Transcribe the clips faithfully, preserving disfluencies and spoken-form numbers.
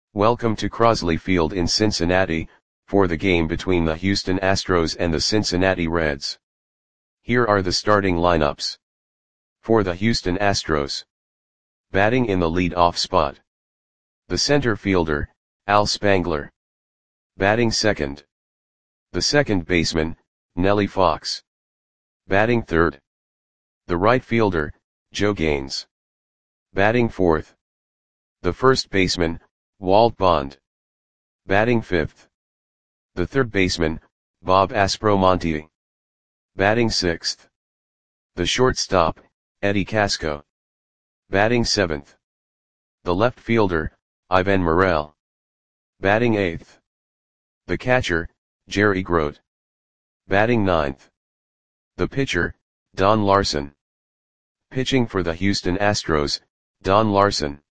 Welcome to Crosley Field in Cincinnati, for the game between the Houston Astros and the Cincinnati Reds. Here are the starting lineups. For the Houston Astros. Batting in the lead-off spot. The center fielder, Al Spangler. Batting second. The second baseman, Nellie Fox. Batting third. The right fielder, Joe Gaines. Batting fourth. The first baseman, Walt Bond. Batting fifth. The third baseman, Bob Aspromonte. Batting sixth. The shortstop, Eddie Casco. Batting seventh. The left fielder, Ivan Morel. Batting eighth. The catcher, Jerry Grote. Batting ninth. The pitcher, Don Larson. Pitching for the Houston Astros, Don Larson.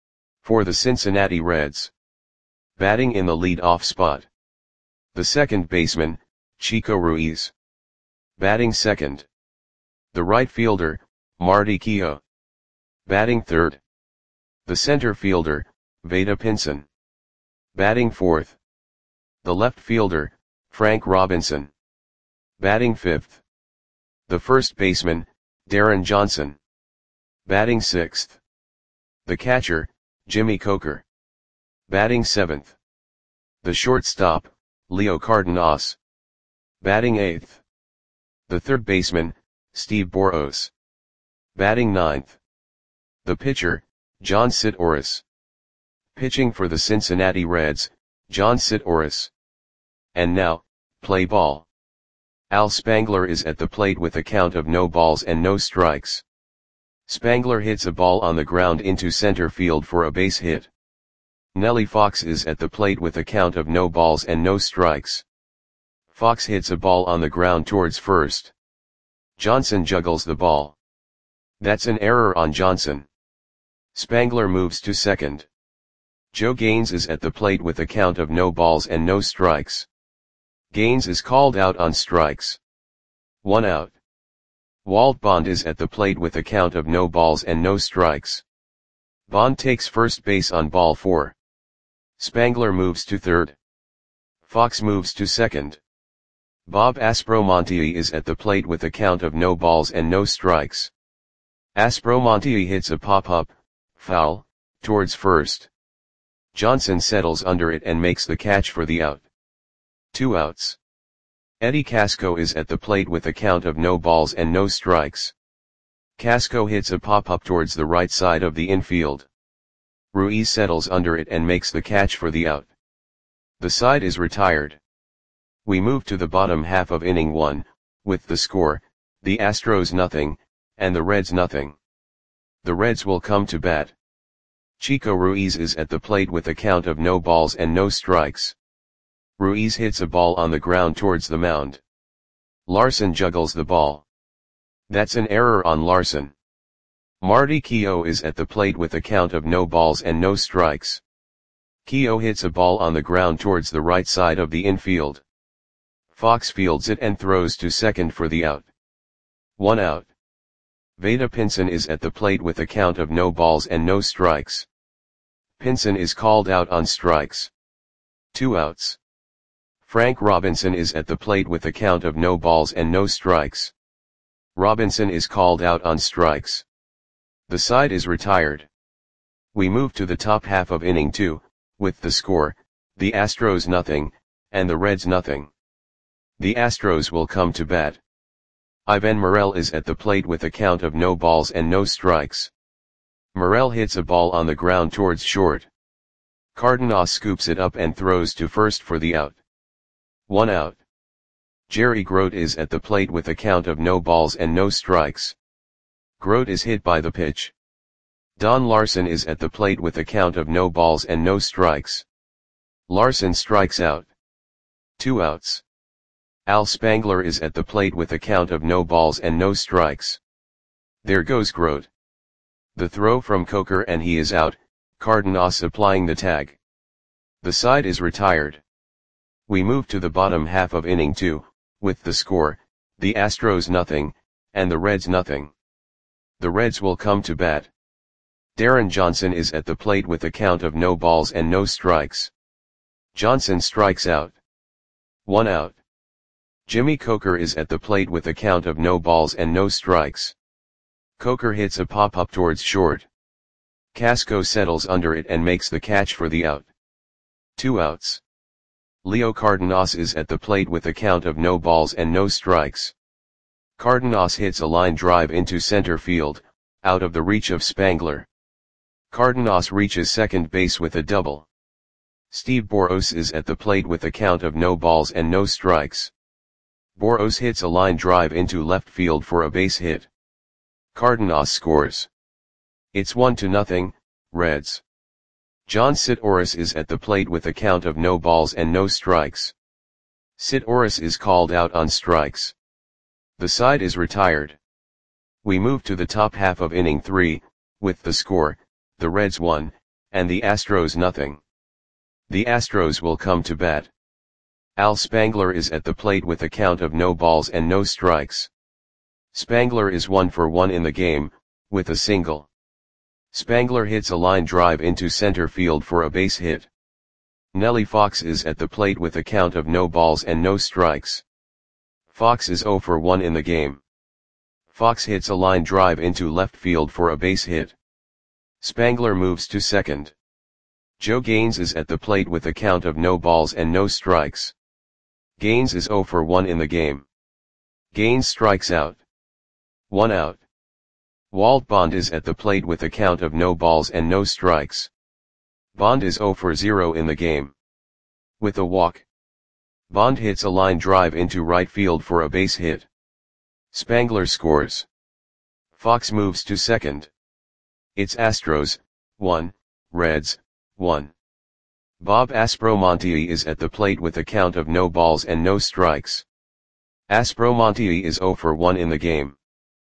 For the Cincinnati Reds. Batting in the lead-off spot. The second baseman, Chico Ruiz. Batting second. The right fielder, Marty Keough. Batting third. The center fielder, Vada Pinson. Batting fourth. The left fielder, Frank Robinson. Batting fifth. The first baseman, Darren Johnson. Batting sixth. The catcher, Jimmy Coker. Batting seventh. The shortstop, Leo Cardenas. Batting eighth. The third baseman, Steve Boros. Batting ninth. The pitcher, John Sitouris. Pitching for the Cincinnati Reds, John Sitouris. And now, play ball. Al Spangler is at the plate with a count of no balls and no strikes. Spangler hits a ball on the ground into center field for a base hit. Nellie Fox is at the plate with a count of no balls and no strikes. Fox hits a ball on the ground towards first. Johnson juggles the ball. That's an error on Johnson. Spangler moves to second. Joe Gaines is at the plate with a count of no balls and no strikes. Gaines is called out on strikes. One out. Walt Bond is at the plate with a count of no balls and no strikes. Bond takes first base on ball four. Spangler moves to third. Fox moves to second. Bob Aspromonte is at the plate with a count of no balls and no strikes. Aspromonte hits a pop-up, foul, towards first. Johnson settles under it and makes the catch for the out. Two outs. Eddie Casco is at the plate with a count of no balls and no strikes. Casco hits a pop-up towards the right side of the infield. Ruiz settles under it and makes the catch for the out. The side is retired. We move to the bottom half of inning one, with the score, the Astros nothing, and the Reds nothing. The Reds will come to bat. Chico Ruiz is at the plate with a count of no balls and no strikes. Ruiz hits a ball on the ground towards the mound. Larson juggles the ball. That's an error on Larson. Marty Keough is at the plate with a count of no balls and no strikes. Keough hits a ball on the ground towards the right side of the infield. Fox fields it and throws to second for the out. One out. Vada Pinson is at the plate with a count of no balls and no strikes. Pinson is called out on strikes. Two outs. Frank Robinson is at the plate with a count of no balls and no strikes. Robinson is called out on strikes. The side is retired. We move to the top half of inning two, with the score, the Astros nothing, and the Reds nothing. The Astros will come to bat. Ivan Morel is at the plate with a count of no balls and no strikes. Morel hits a ball on the ground towards short. Cardenas scoops it up and throws to first for the out. One out. Jerry Grote is at the plate with a count of no balls and no strikes. Grote is hit by the pitch. Don Larson is at the plate with a count of no balls and no strikes. Larson strikes out. Two outs. Al Spangler is at the plate with a count of no balls and no strikes. There goes Grote. The throw from Coker and he is out, Cardenas applying the tag. The side is retired. We move to the bottom half of inning two, with the score, the Astros nothing, and the Reds nothing. The Reds will come to bat. Darren Johnson is at the plate with a count of no balls and no strikes. Johnson strikes out. One out. Jimmy Coker is at the plate with a count of no balls and no strikes. Coker hits a pop-up towards short. Casco settles under it and makes the catch for the out. Two outs. Leo Cardenas is at the plate with a count of no balls and no strikes. Cardenas hits a line drive into center field, out of the reach of Spangler. Cardenas reaches second base with a double. Steve Boros is at the plate with a count of no balls and no strikes. Boros hits a line drive into left field for a base hit. Cardenas scores. It's one to nothing, Reds. John Sitoris is at the plate with a count of no balls and no strikes. Sitoris is called out on strikes. The side is retired. We move to the top half of inning three, with the score, the Reds one, and the Astros nothing. The Astros will come to bat. Al Spangler is at the plate with a count of no balls and no strikes. Spangler is one for one in the game, with a single. Spangler hits a line drive into center field for a base hit. Nellie Fox is at the plate with a count of no balls and no strikes. Fox is zero for one in the game. Fox hits a line drive into left field for a base hit. Spangler moves to second. Joe Gaines is at the plate with a count of no balls and no strikes. Gaines is zero for one in the game. Gaines strikes out. One out. Walt Bond is at the plate with a count of no balls and no strikes. Bond is zero for zero in the game. With a walk. Bond hits a line drive into right field for a base hit. Spangler scores. Fox moves to second. It's Astros, one, Reds, one. Bob Aspromonte is at the plate with a count of no balls and no strikes. Aspromonte is zero for one in the game.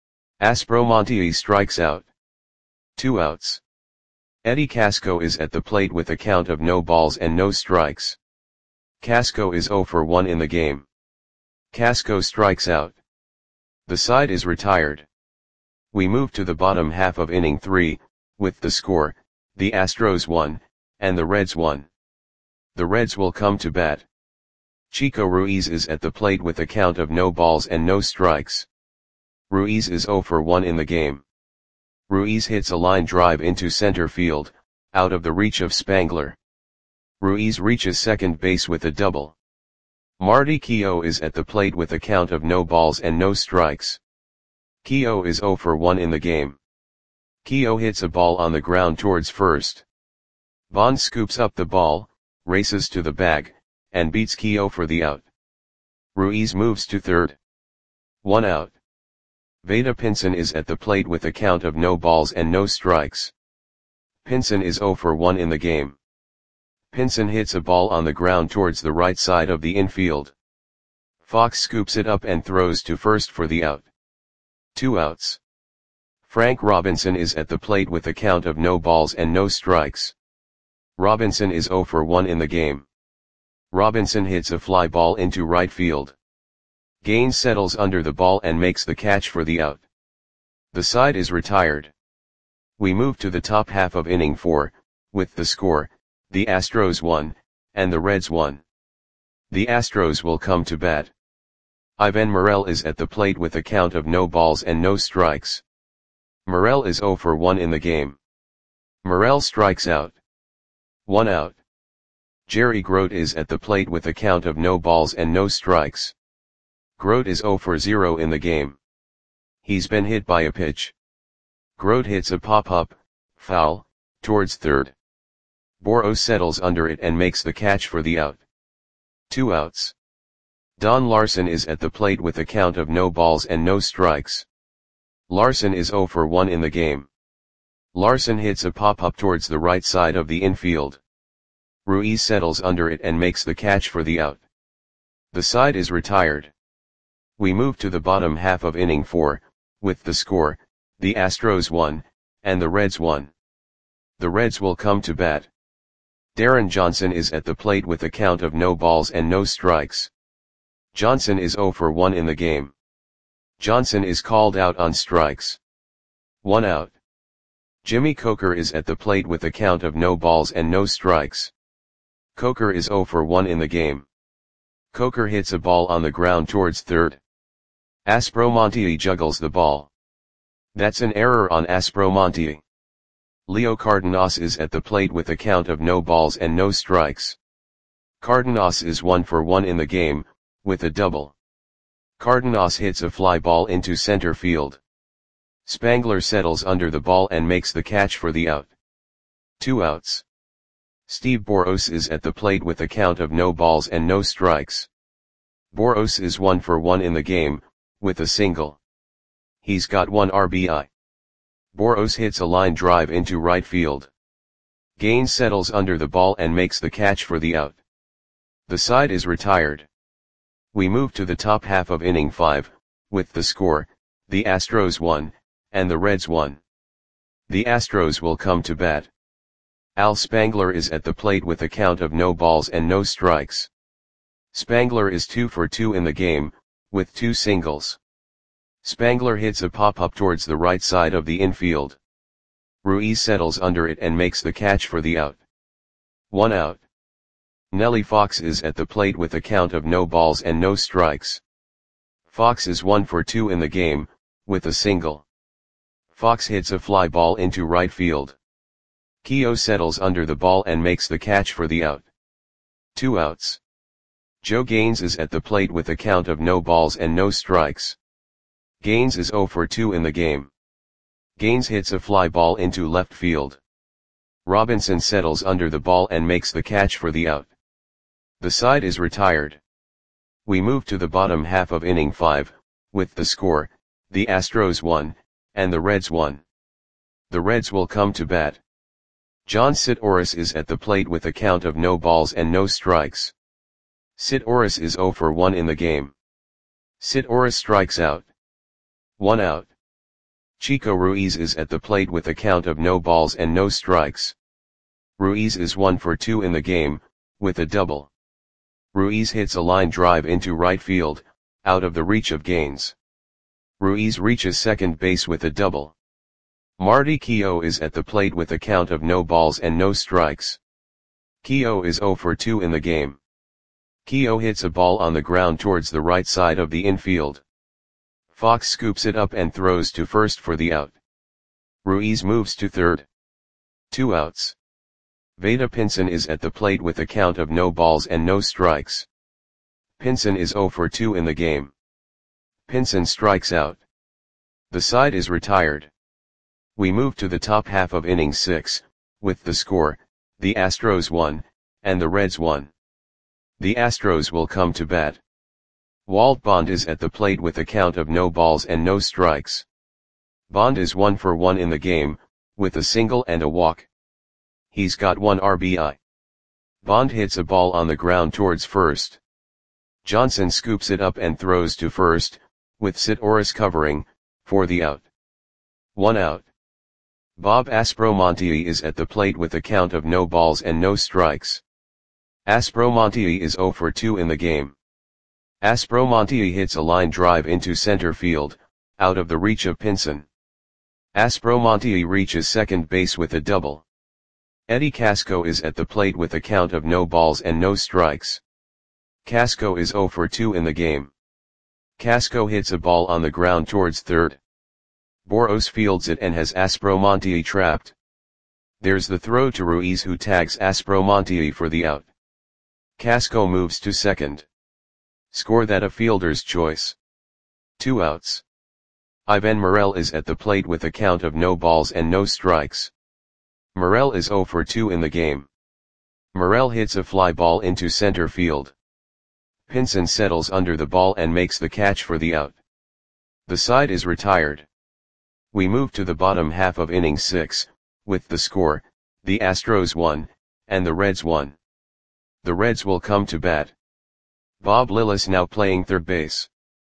Aspromonte strikes out. Two outs. Eddie Casco is at the plate with a count of no balls and no strikes. Casco is zero for one in the game. Casco strikes out. The side is retired. We move to the bottom half of inning three, with the score, the Astros one, and the Reds one. The Reds will come to bat. Chico Ruiz is at the plate with a count of no balls and no strikes. Ruiz is zero for one in the game. Ruiz hits a line drive into center field, out of the reach of Spangler. Ruiz reaches second base with a double. Marty Keough is at the plate with a count of no balls and no strikes. Keough is zero for one in the game. Keough hits a ball on the ground towards first. Bond scoops up the ball, races to the bag, and beats Keough for the out. Ruiz moves to third. One out. Vada Pinson is at the plate with a count of no balls and no strikes. Pinson is zero for one in the game. Pinson hits a ball on the ground towards the right side of the infield. Fox scoops it up and throws to first for the out. Two outs. Frank Robinson is at the plate with a count of no balls and no strikes. Robinson is zero for one in the game. Robinson hits a fly ball into right field. Gaines settles under the ball and makes the catch for the out. The side is retired. We move to the top half of inning four, with the score, the Astros one, and the Reds one. The Astros will come to bat. Ivan Morel is at the plate with a count of no balls and no strikes. Morel is zero for one in the game. Morel strikes out. One out. Jerry Grote is at the plate with a count of no balls and no strikes. Grote is zero for zero in the game. He's been hit by a pitch. Grote hits a pop-up, foul, towards third. Boros settles under it and makes the catch for the out. Two outs. Don Larson is at the plate with a count of no balls and no strikes. Larson is zero for one in the game. Larson hits a pop-up towards the right side of the infield. Ruiz settles under it and makes the catch for the out. The side is retired. We move to the bottom half of inning four, with the score, the Astros one, and the Reds one. The Reds will come to bat. Darren Johnson is at the plate with a count of no balls and no strikes. Johnson is zero for one in the game. Johnson is called out on strikes. One out. Jimmy Coker is at the plate with a count of no balls and no strikes. Coker is zero for one in the game. Coker hits a ball on the ground towards third. Aspromonte juggles the ball. That's an error on Aspromonte. Leo Cardenas is at the plate with a count of no balls and no strikes. Cardenas is one for one in the game, with a double. Cardenas hits a fly ball into center field. Spangler settles under the ball and makes the catch for the out. Two outs. Steve Boros is at the plate with a count of no balls and no strikes. Boros is one for one in the game, with a single. He's got one R B I. Boros hits a line drive into right field. Gaines settles under the ball and makes the catch for the out. The side is retired. We move to the top half of inning five, with the score, the Astros won, and the Reds won. The Astros will come to bat. Al Spangler is at the plate with a count of no balls and no strikes. Spangler is two for two in the game, with two singles. Spangler hits a pop-up towards the right side of the infield. Ruiz settles under it and makes the catch for the out. One out. Nellie Fox is at the plate with a count of no balls and no strikes. Fox is one for two in the game, with a single. Fox hits a fly ball into right field. Keogh settles under the ball and makes the catch for the out. Two outs. Joe Gaines is at the plate with a count of no balls and no strikes. Gaines is zero for two in the game. Gaines hits a fly ball into left field. Robinson settles under the ball and makes the catch for the out. The side is retired. We move to the bottom half of inning five, with the score, the Astros won, and the Reds won. The Reds will come to bat. John Sitoris is at the plate with a count of no balls and no strikes. Sitoris is zero for one in the game. Sitoris strikes out. One out. Chico Ruiz is at the plate with a count of no balls and no strikes. Ruiz is one for two in the game, with a double. Ruiz hits a line drive into right field, out of the reach of Gaines. Ruiz reaches second base with a double. Marty Keogh is at the plate with a count of no balls and no strikes. Keogh is zero for two in the game. Keogh hits a ball on the ground towards the right side of the infield. Fox scoops it up and throws to first for the out. Ruiz moves to third. Two outs. Vada Pinson is at the plate with a count of no balls and no strikes. Pinson is zero for two in the game. Pinson strikes out. The side is retired. We move to the top half of inning six, with the score, the Astros won, and the Reds won. The Astros will come to bat. Walt Bond is at the plate with a count of no balls and no strikes. Bond is one for one in the game, with a single and a walk. He's got one R B I. Bond hits a ball on the ground towards first. Johnson scoops it up and throws to first, with Sitoris covering, for the out. One out. Bob Aspromonte is at the plate with a count of no balls and no strikes. Aspromonte is zero for two in the game. Aspromonte hits a line drive into center field, out of the reach of Pinson. Aspromonte reaches second base with a double. Eddie Casco is at the plate with a count of no balls and no strikes. Casco is zero for two in the game. Casco hits a ball on the ground towards third. Boros fields it and has Aspromonte trapped. There's the throw to Ruiz, who tags Aspromonte for the out. Casco moves to second. Score that a fielder's choice. Two outs. Ivan Morel is at the plate with a count of no balls and no strikes. Morel is zero for two in the game. Morel hits a fly ball into center field. Pinson settles under the ball and makes the catch for the out. The side is retired. We move to the bottom half of inning six, with the score, the Astros won, and the Reds won. The Reds will come to bat. Bob Lillis now playing third base.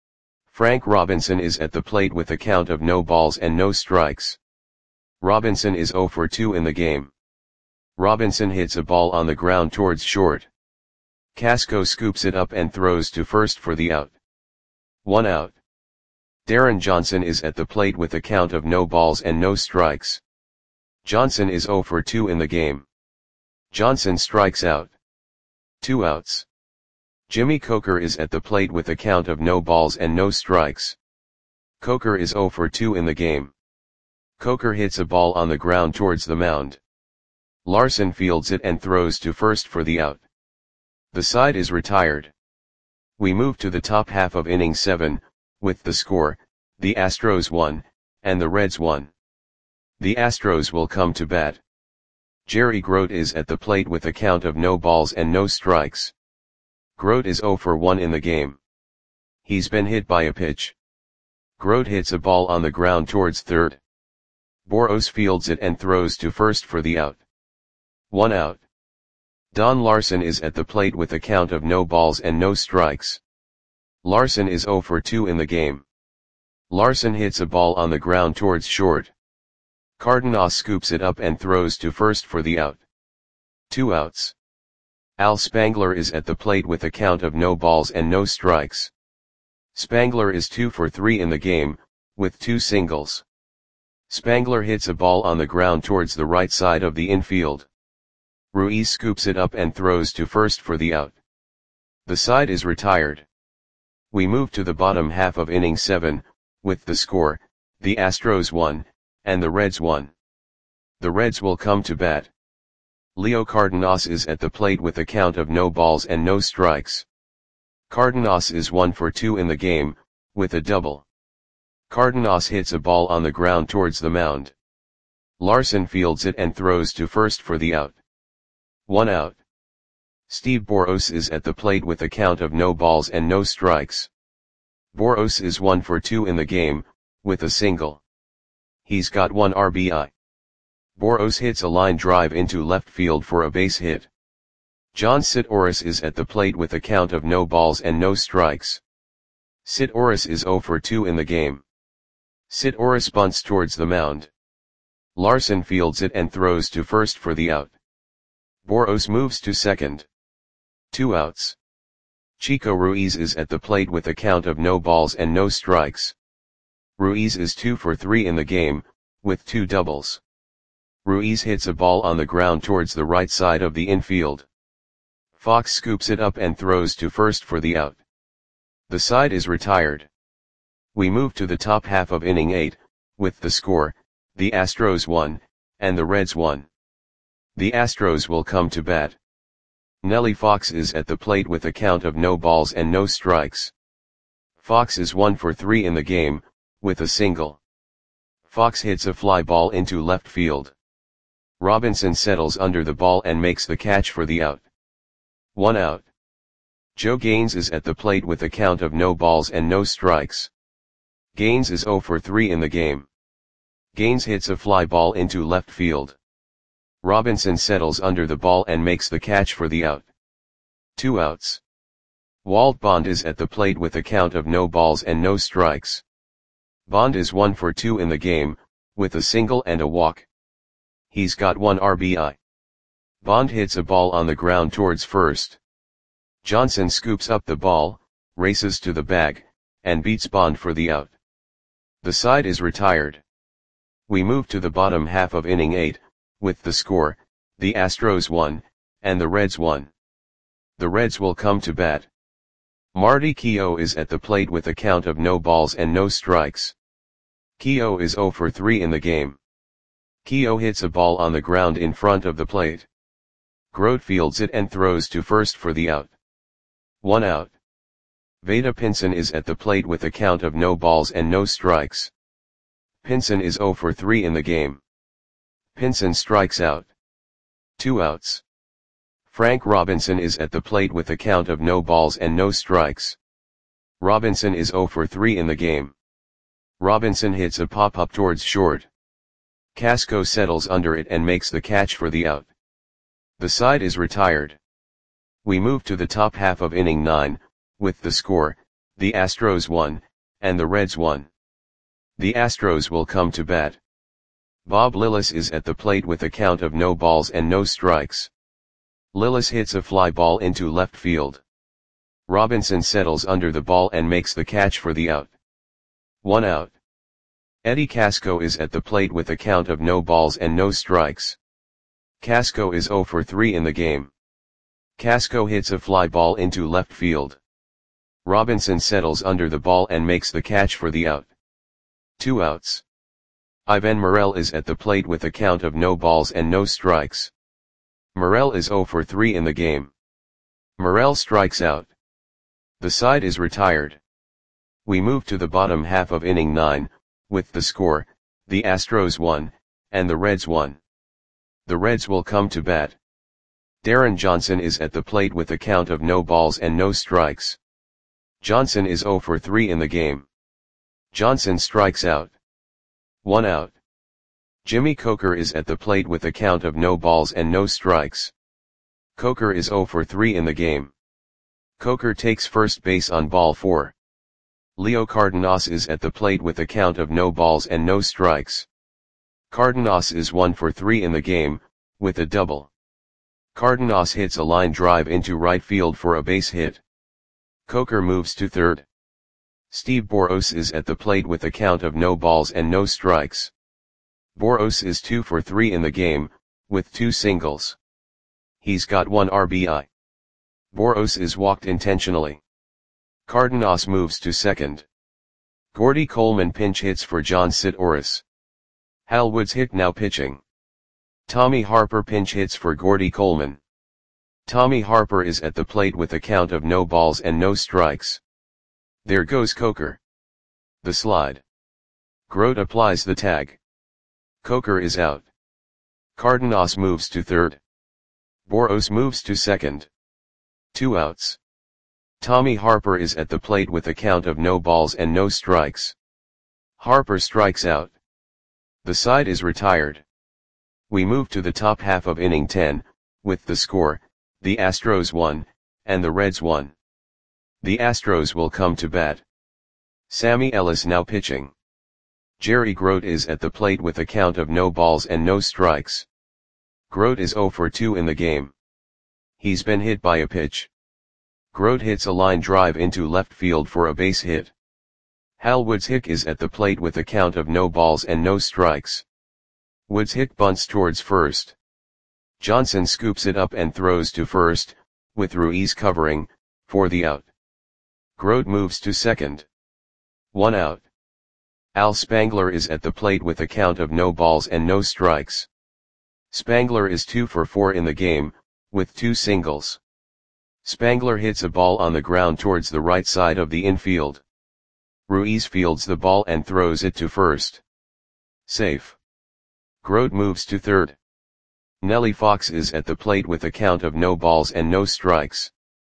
Frank Robinson is at the plate with a count of no balls and no strikes. Robinson is zero for two in the game. Robinson hits a ball on the ground towards short. Casco scoops it up and throws to first for the out. One out. Darren Johnson is at the plate with a count of no balls and no strikes. Johnson is zero for two in the game. Johnson strikes out. Two outs. Jimmy Coker is at the plate with a count of no balls and no strikes. Coker is zero for two in the game. Coker hits a ball on the ground towards the mound. Larson fields it and throws to first for the out. The side is retired. We move to the top half of inning seven, with the score, the Astros won, and the Reds won. The Astros will come to bat. Jerry Grote is at the plate with a count of no balls and no strikes. Grote is zero for one in the game. He's been hit by a pitch. Grote hits a ball on the ground towards third. Boros fields it and throws to first for the out. One out. Don Larson is at the plate with a count of no balls and no strikes. Larson is zero for two in the game. Larson hits a ball on the ground towards short. Cardenas scoops it up and throws to first for the out. Two outs. Al Spangler is at the plate with a count of no balls and no strikes. Spangler is two for three in the game, with two singles. Spangler hits a ball on the ground towards the right side of the infield. Ruiz scoops it up and throws to first for the out. The side is retired. We move to the bottom half of inning seven, with the score, the Astros won, and the Reds won. The Reds will come to bat. Leo Cardenas is at the plate with a count of no balls and no strikes. Cardenas is one for two in the game, with a double. Cardenas hits a ball on the ground towards the mound. Larson fields it and throws to first for the out. One out. Steve Boros is at the plate with a count of no balls and no strikes. Boros is one for two in the game, with a single. He's got one R B I. Boros hits a line drive into left field for a base hit. John Sitoris is at the plate with a count of no balls and no strikes. Sitoris is zero for two in the game. Sitoris bunts towards the mound. Larson fields it and throws to first for the out. Boros moves to second. Two outs. Chico Ruiz is at the plate with a count of no balls and no strikes. Ruiz is two for three in the game, with two doubles. Ruiz hits a ball on the ground towards the right side of the infield. Fox scoops it up and throws to first for the out. The side is retired. We move to the top half of inning eight, with the score, the Astros won, and the Reds won. The Astros will come to bat. Nellie Fox is at the plate with a count of no balls and no strikes. Fox is one for three in the game, with a single. Fox hits a fly ball into left field. Robinson settles under the ball and makes the catch for the out. One out. Joe Gaines is at the plate with a count of no balls and no strikes. Gaines is zero for three in the game. Gaines hits a fly ball into left field. Robinson settles under the ball and makes the catch for the out. Two outs. Walt Bond is at the plate with a count of no balls and no strikes. Bond is one for two in the game, with a single and a walk. He's got one R B I. Bond hits a ball on the ground towards first. Johnson scoops up the ball, races to the bag, and beats Bond for the out. The side is retired. We move to the bottom half of inning eight, with the score, the Astros won, and the Reds won. The Reds will come to bat. Marty Keough is at the plate with a count of no balls and no strikes. Keough is zero for three in the game. Keough hits a ball on the ground in front of the plate. Grote fields it and throws to first for the out. One out. Vada Pinson is at the plate with a count of no balls and no strikes. Pinson is zero for three in the game. Pinson strikes out. Two outs. Frank Robinson is at the plate with a count of no balls and no strikes. Robinson is zero for three in the game. Robinson hits a pop-up towards short. Casco settles under it and makes the catch for the out. The side is retired. We move to the top half of inning nine, with the score, the Astros won, and the Reds won. The Astros will come to bat. Bob Lillis is at the plate with a count of no balls and no strikes. Lillis hits a fly ball into left field. Robinson settles under the ball and makes the catch for the out. One out. Eddie Casco is at the plate with a count of no balls and no strikes. Casco is zero for three in the game. Casco hits a fly ball into left field. Robinson settles under the ball and makes the catch for the out. Two outs. Ivan Morel is at the plate with a count of no balls and no strikes. Morel is zero for three in the game. Morel strikes out. The side is retired. We move to the bottom half of inning nine, with the score, the Astros won, and the Reds won. The Reds will come to bat. Darren Johnson is at the plate with a count of no balls and no strikes. Johnson is zero for three in the game. Johnson strikes out. One out. Jimmy Coker is at the plate with a count of no balls and no strikes. Coker is zero for three in the game. Coker takes first base on ball four. Leo Cardenas is at the plate with a count of no balls and no strikes. Cardenas is one for three in the game, with a double. Cardenas hits a line drive into right field for a base hit. Coker moves to third. Steve Boros is at the plate with a count of no balls and no strikes. Boros is two for three in the game, with two singles. He's got one R B I. Boros is walked intentionally. Cardenas moves to second. Gordy Coleman pinch hits for John Sitoris. Hal Woods-Hick now pitching. Tommy Harper pinch hits for Gordy Coleman. Tommy Harper is at the plate with a count of no balls and no strikes. There goes Coker. The slide. Grote applies the tag. Coker is out. Cardenas moves to third. Boros moves to second. Two outs. Tommy Harper is at the plate with a count of no balls and no strikes. Harper strikes out. The side is retired. We move to the top half of inning ten, with the score, the Astros won, and the Reds won. The Astros will come to bat. Sammy Ellis now pitching. Jerry Grote is at the plate with a count of no balls and no strikes. Grote is zero for two in the game. He's been hit by a pitch. Grote hits a line drive into left field for a base hit. Hal Woods-Hick is at the plate with a count of no balls and no strikes. Woods-Hick bunts towards first. Johnson scoops it up and throws to first, with Ruiz covering, for the out. Grote moves to second. One out. Al Spangler is at the plate with a count of no balls and no strikes. Spangler is two for four in the game, with two singles. Spangler hits a ball on the ground towards the right side of the infield. Ruiz fields the ball and throws it to first. Safe. Grote moves to third. Nellie Fox is at the plate with a count of no balls and no strikes.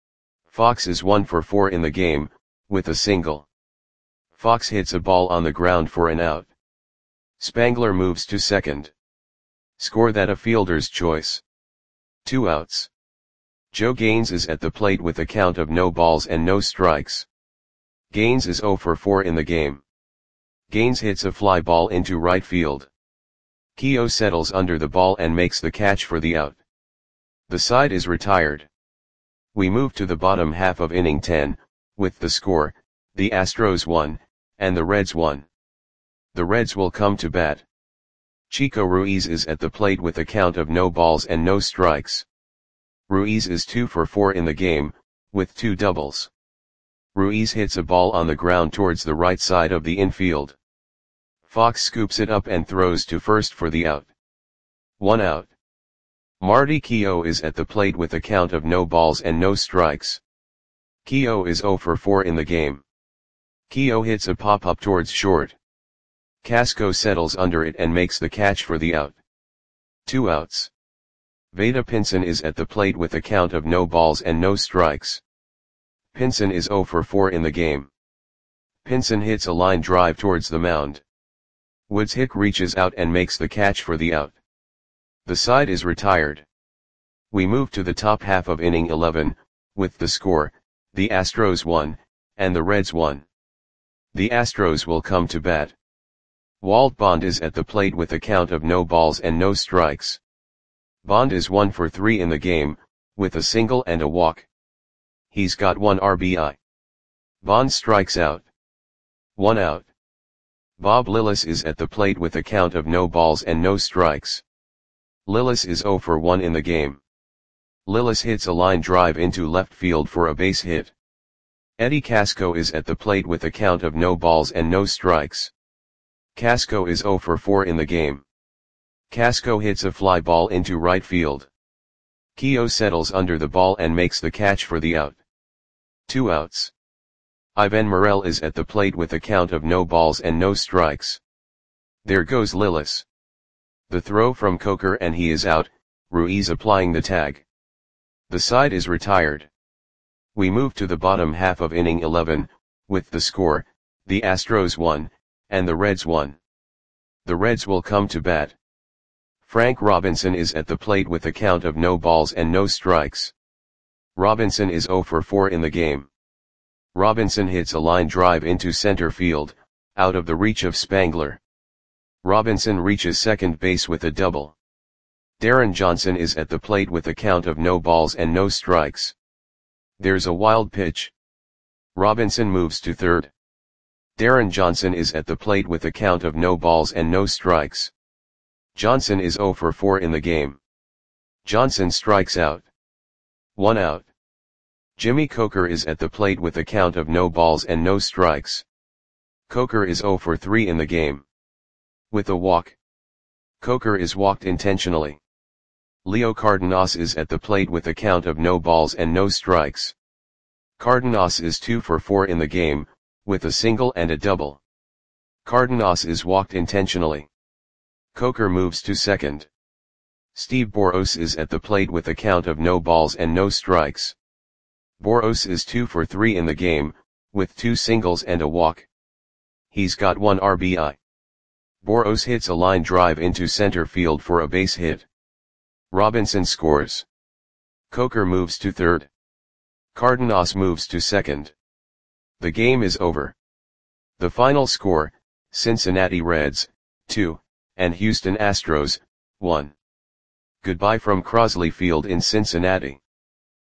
Fox is one for four in the game, with a single. Fox hits a ball on the ground for an out. Spangler moves to second. Score that a fielder's choice. Two outs. Joe Gaines is at the plate with a count of no balls and no strikes. Gaines is zero for four in the game. Gaines hits a fly ball into right field. Keogh settles under the ball and makes the catch for the out. The side is retired. We move to the bottom half of inning ten, with the score, the Astros won, and the Reds won. The Reds will come to bat. Chico Ruiz is at the plate with a count of no balls and no strikes. Ruiz is two for four in the game, with two doubles. Ruiz hits a ball on the ground towards the right side of the infield. Fox scoops it up and throws to first for the out. One out. Marty Keogh is at the plate with a count of no balls and no strikes. Keogh is zero for four in the game. Keogh hits a pop-up towards short. Casco settles under it and makes the catch for the out. Two outs. Vada Pinson is at the plate with a count of no balls and no strikes. Pinson is zero for four in the game. Pinson hits a line drive towards the mound. Woods-Hick reaches out and makes the catch for the out. The side is retired. We move to the top half of inning eleven, with the score, the Astros won, and the Reds won. The Astros will come to bat. Walt Bond is at the plate with a count of no balls and no strikes. Bond is one for three in the game, with a single and a walk. He's got one R B I. Bond strikes out. One out. Bob Lillis is at the plate with a count of no balls and no strikes. Lillis is zero for one in the game. Lillis hits a line drive into left field for a base hit. Eddie Casco is at the plate with a count of no balls and no strikes. Casco is zero for four in the game. Casco hits a fly ball into right field. Keough settles under the ball and makes the catch for the out. Two outs. Ivan Morel is at the plate with a count of no balls and no strikes. There goes Lillis. The throw from Coker and he is out, Ruiz applying the tag. The side is retired. We move to the bottom half of inning eleven, with the score, the Astros won, and the Reds won. The Reds will come to bat. Frank Robinson is at the plate with a count of no balls and no strikes. Robinson is zero for four in the game. Robinson hits a line drive into center field, out of the reach of Spangler. Robinson reaches second base with a double. Darren Johnson is at the plate with a count of no balls and no strikes. There's a wild pitch. Robinson moves to third. Darren Johnson is at the plate with a count of no balls and no strikes. Johnson is zero for four in the game. Johnson strikes out. One out. Jimmy Coker is at the plate with a count of no balls and no strikes. Coker is zero for three in the game. With a walk. Coker is walked intentionally. Leo Cardenas is at the plate with a count of no balls and no strikes. Cardenas is two for four in the game, with a single and a double. Cardenas is walked intentionally. Coker moves to second. Steve Boros is at the plate with a count of no balls and no strikes. Boros is two for three in the game, with two singles and a walk. He's got one R B I. Boros hits a line drive into center field for a base hit. Robinson scores. Coker moves to third. Cardenas moves to second. The game is over. The final score, Cincinnati Reds, two, and Houston Astros, one. Goodbye from Crosley Field in Cincinnati.